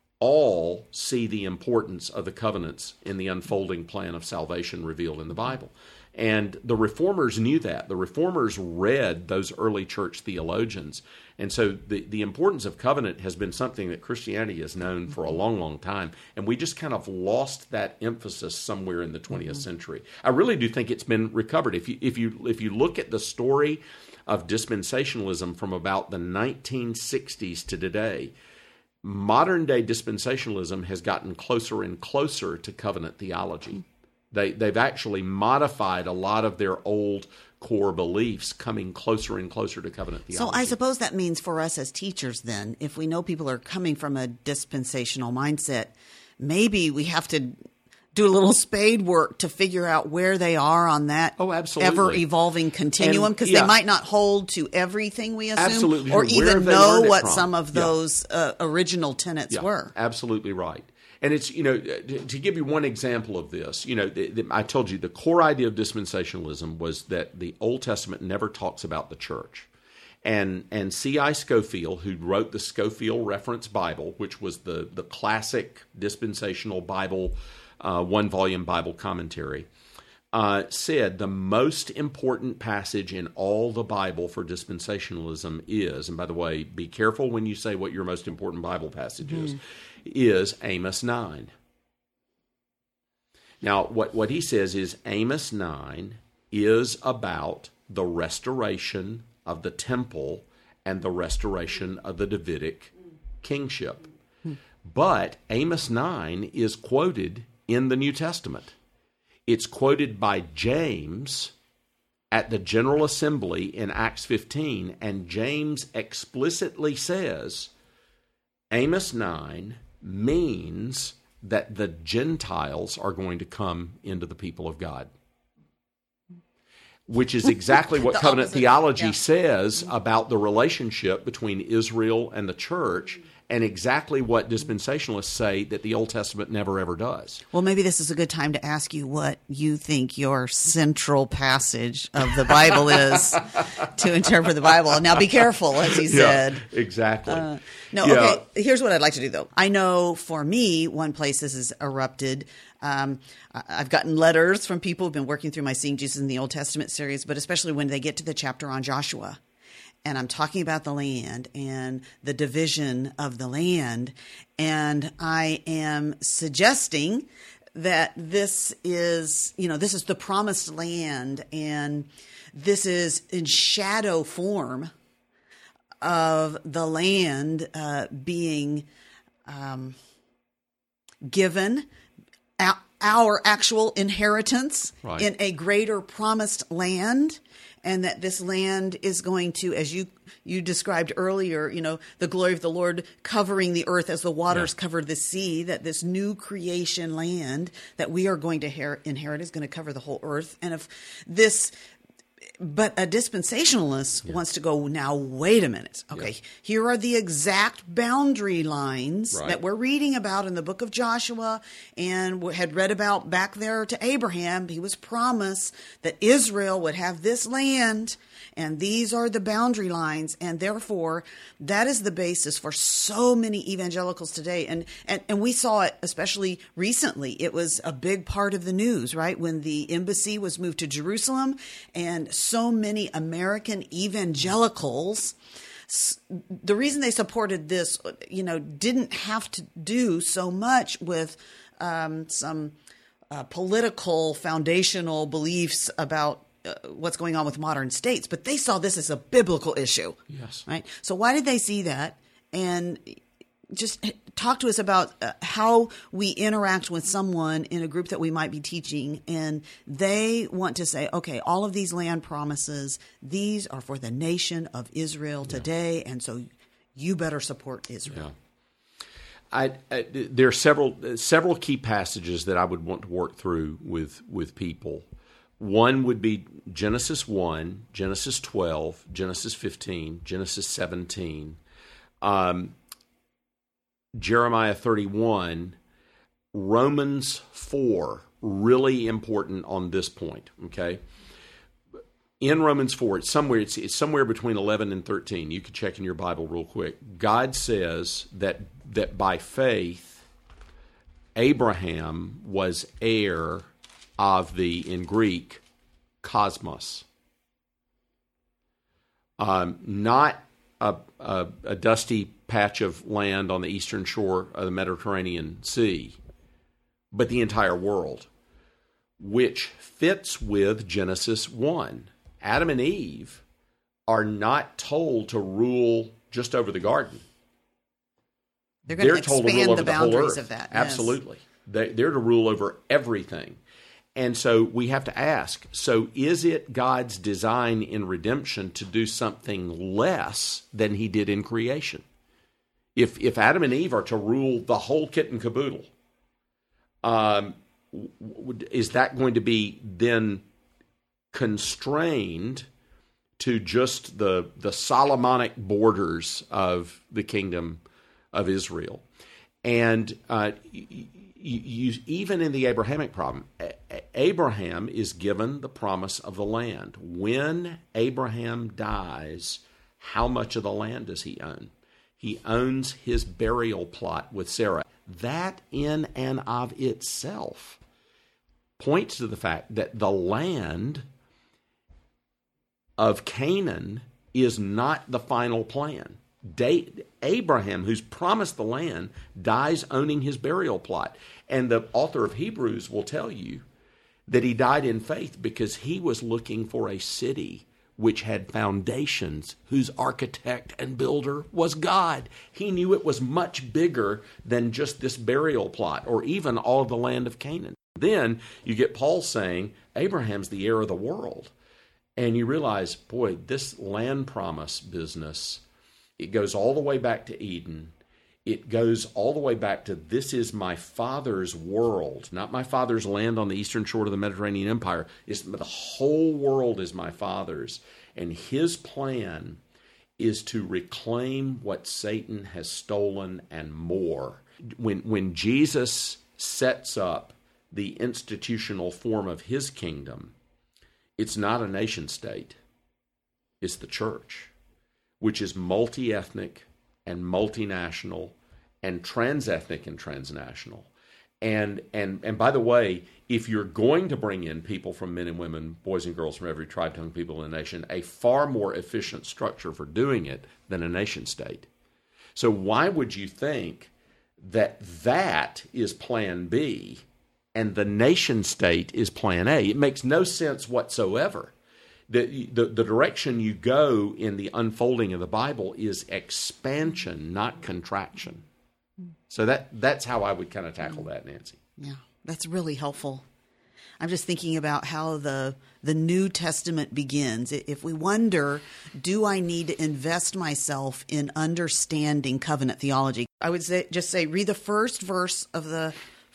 all see the importance of the covenants in the unfolding plan of salvation revealed in the Bible. And the Reformers knew that. The Reformers read those early church theologians. And so the importance of covenant has been something that Christianity has known for a long, long time. And we just kind of lost that emphasis somewhere in the 20th century. I really do think it's been recovered. If you look at the story of dispensationalism from about the 1960s to today, modern-day dispensationalism has gotten closer and closer to covenant theology. They've actually modified a lot of their old core beliefs, coming closer and closer to covenant theology. So I suppose that means for us as teachers then, if we know people are coming from a dispensational mindset, maybe we have to do a little spade work to figure out where they are on that ever-evolving continuum, because they might not hold to everything we assume, or even know what some of those original tenets were. Absolutely right. And it's, to give you one example of this, I told you the core idea of dispensationalism was that the Old Testament never talks about the church. And C.I. Scofield, who wrote the Scofield Reference Bible, which was the classic dispensational Bible, one-volume Bible commentary, said the most important passage in all the Bible for dispensationalism is, and by the way, be careful when you say what your most important Bible passage is Amos 9. Now, what he says is Amos 9 is about the restoration of the temple and the restoration of the Davidic kingship. But Amos 9 is quoted in the New Testament. It's quoted by James at the General Assembly in Acts 15, and James explicitly says Amos 9 means that the Gentiles are going to come into the people of God, which is exactly what covenant theology says about the relationship between Israel and the church, and exactly what dispensationalists say that the Old Testament never, ever does. Well, maybe this is a good time to ask you what you think your central passage of the Bible is to interpret the Bible. Now, be careful, as he said. Exactly. Okay, here's what I'd like to do, though. I know for me, one place this has erupted, I've gotten letters from people who've been working through my Seeing Jesus in the Old Testament series, but especially when they get to the chapter on Joshua. And I'm talking about the land and the division of the land. And I am suggesting that this is the promised land, and this is in shadow form of the land being given our actual inheritance in a greater promised land. And that this land is going to, as you described earlier, the glory of the Lord covering the earth as the waters covered the sea, that this new creation land that we are going to inherit is going to cover the whole earth. And if this But a dispensationalist wants to go, now, wait a minute. Okay, here are the exact boundary lines that we're reading about in the book of Joshua and had read about back there to Abraham. He was promised that Israel would have this land, and these are the boundary lines. And therefore, that is the basis for so many evangelicals today. And we saw it especially recently. It was a big part of the news, right? When the embassy was moved to Jerusalem, and so many American evangelicals, the reason they supported this, didn't have to do so much with some political foundational beliefs about what's going on with modern states, but they saw this as a biblical issue. Yes. Right? So why did they see that? And just talk to us about how we interact with someone in a group that we might be teaching, and they want to say, okay, all of these land promises, these are for the nation of Israel today, and so you better support Israel. Yeah. There are several key passages that I would want to work through with people. One would be Genesis 1, Genesis 12, Genesis 15, Genesis 17, Jeremiah 31, Romans 4, really important on this point, okay? In Romans 4, it's somewhere between 11 and 13. You can check in your Bible real quick. God says that by faith, Abraham was heir of the, in Greek, cosmos. Not a dusty patch of land on the eastern shore of the Mediterranean Sea, but the entire world, which fits with Genesis 1. Adam and Eve are not told to rule just over the garden. They're told to rule over the the whole boundaries earth. of that. Absolutely. Yes. They're to rule over everything. And so we have to ask, so is it God's design in redemption to do something less than he did in creation? If Adam and Eve are to rule the whole kit and caboodle, is that going to be then constrained to just the Solomonic borders of the kingdom of Israel? And even in the Abrahamic problem, Abraham is given the promise of the land. When Abraham dies, how much of the land does he own? He owns his burial plot with Sarah. That in and of itself points to the fact that the land of Canaan is not the final plan. Abraham, who's promised the land, dies owning his burial plot. And the author of Hebrews will tell you that he died in faith because he was looking for a city which had foundations, whose architect and builder was God. He knew it was much bigger than just this burial plot or even all of the land of Canaan. Then you get Paul saying, Abraham's the heir of the world. And you realize, boy, this land promise business, it goes all the way back to Eden. It goes all the way back to, this is my father's world, not my father's land on the eastern shore of the Mediterranean Empire. The whole world is my father's. And his plan is to reclaim what Satan has stolen and more. When Jesus sets up the institutional form of his kingdom, it's not a nation state. It's the church, which is multi-ethnic and multinational and trans-ethnic and transnational. And by the way, if you're going to bring in people from men and women, boys and girls from every tribe, tongue, people in the nation, a far more efficient structure for doing it than a nation state. So why would you think that is plan B and the nation state is plan A? It makes no sense whatsoever. The direction you go in the unfolding of the Bible is expansion, not contraction. So that's how I would kind of tackle that, Nancy. Yeah, that's really helpful. I'm just thinking about how the New Testament begins. If we wonder, do I need to invest myself in understanding covenant theology? I would just say read the first verse of the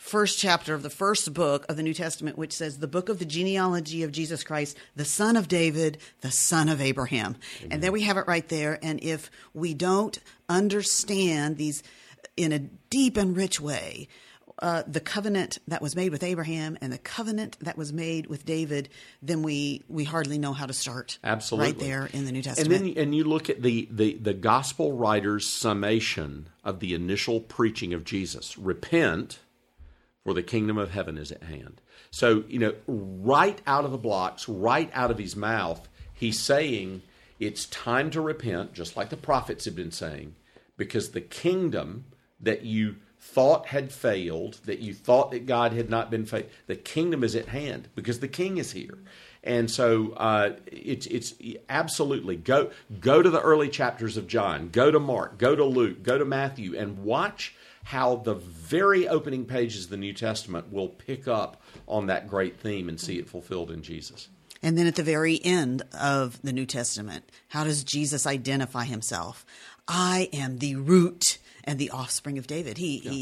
first chapter of the first book of the New Testament, which says the book of the genealogy of Jesus Christ, the son of David, the son of Abraham. Amen. And there we have it right there. And if we don't understand these in a deep and rich way, the covenant that was made with Abraham and the covenant that was made with David, then we hardly know how to start. Absolutely. Right there in the New Testament. And you look at the gospel writer's summation of the initial preaching of Jesus. Repent, for the kingdom of heaven is at hand. So, right out of the blocks, right out of his mouth, he's saying it's time to repent, just like the prophets have been saying, because the kingdom that you thought had failed, that you thought that God had not been faithful, the kingdom is at hand because the king is here. And so it's absolutely go to the early chapters of John, go to Mark, go to Luke, go to Matthew, and watch how the very opening pages of the New Testament will pick up on that great theme and see it fulfilled in Jesus. And then at the very end of the New Testament, how does Jesus identify himself? I am the root and the offspring of David.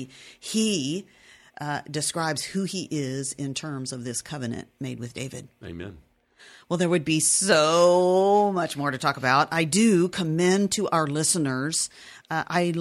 He describes who he is in terms of this covenant made with David. Amen. Well, there would be so much more to talk about. I do commend to our listeners. I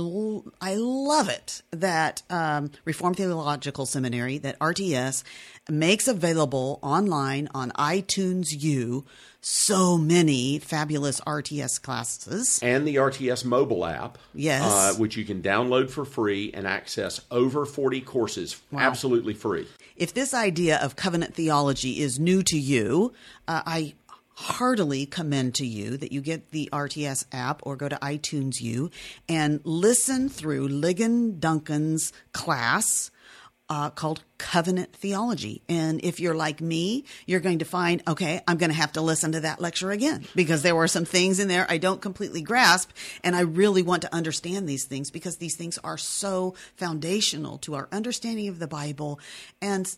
love it that Reformed Theological Seminary, that RTS, makes available online on iTunes U so many fabulous RTS classes. And the RTS mobile app, yes, which you can download for free and access over 40 courses, absolutely free. If this idea of covenant theology is new to you, I heartily commend to you that you get the RTS app or go to iTunes U and listen through Ligon Duncan's class called Covenant Theology. And if you're like me, you're going to find, okay, I'm going to have to listen to that lecture again because there were some things in there I don't completely grasp. And I really want to understand these things because these things are so foundational to our understanding of the Bible and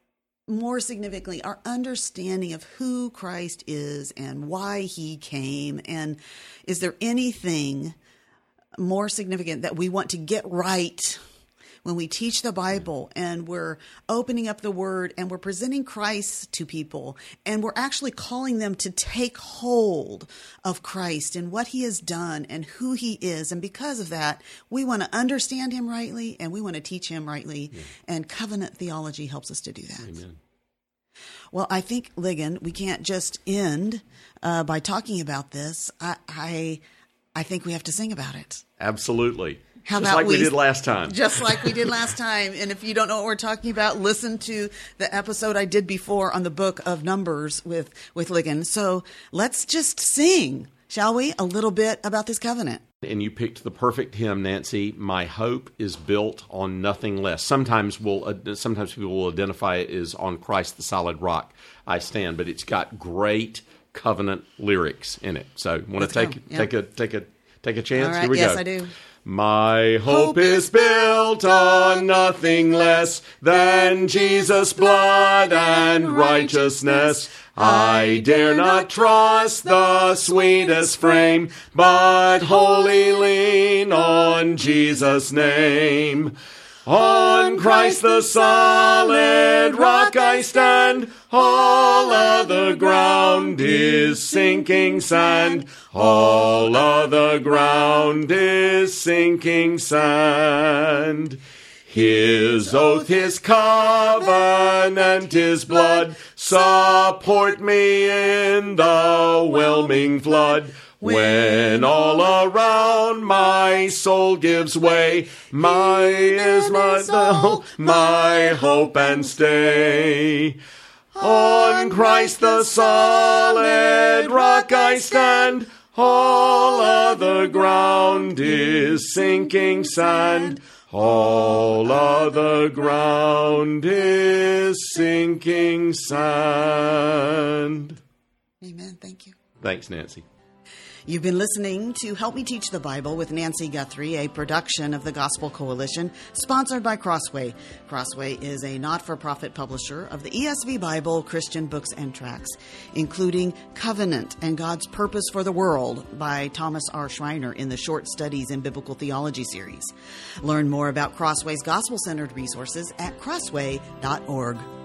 more significantly, our understanding of who Christ is and why he came. And is there anything more significant that we want to get right when we teach the Bible and we're opening up the Word and we're presenting Christ to people and we're actually calling them to take hold of Christ and what he has done and who he is. And because of that, we want to understand him rightly and we want to teach him rightly. Yeah. And covenant theology helps us to do that. Amen. Well, I think, Ligon, we can't just end by talking about this. I think we have to sing about it. Absolutely. How just about like we did last time. Just like we did last time. And if you don't know what we're talking about, listen to the episode I did before on the book of Numbers with Ligon. So let's just sing, shall we, a little bit about this covenant. And you picked the perfect hymn, Nancy. My hope is built on nothing less. Sometimes people will identify it as on Christ the solid rock I stand, but it's got great covenant lyrics in it. So, want to take a chance? All right. Here we go. Yes, I do. My hope is built on nothing less than Jesus' blood and righteousness. I dare not trust the sweetest frame, but wholly lean on Jesus' name. On Christ the solid rock I stand, all other ground is sinking sand. All other ground is sinking sand. His oath, his covenant, his blood, support me in the whelming flood. When all around my soul gives way, mine is my soul, my hope and stay. On Christ the solid rock I stand, all other ground is sinking sand. All other ground is sinking sand. Amen. Thank you. Thanks, Nancy. You've been listening to Help Me Teach the Bible with Nancy Guthrie, a production of the Gospel Coalition, sponsored by Crossway. Crossway is a not-for-profit publisher of the ESV Bible, Christian books and tracts, including Covenant and God's Purpose for the World by Thomas R. Schreiner in the Short Studies in Biblical Theology series. Learn more about Crossway's gospel-centered resources at crossway.org.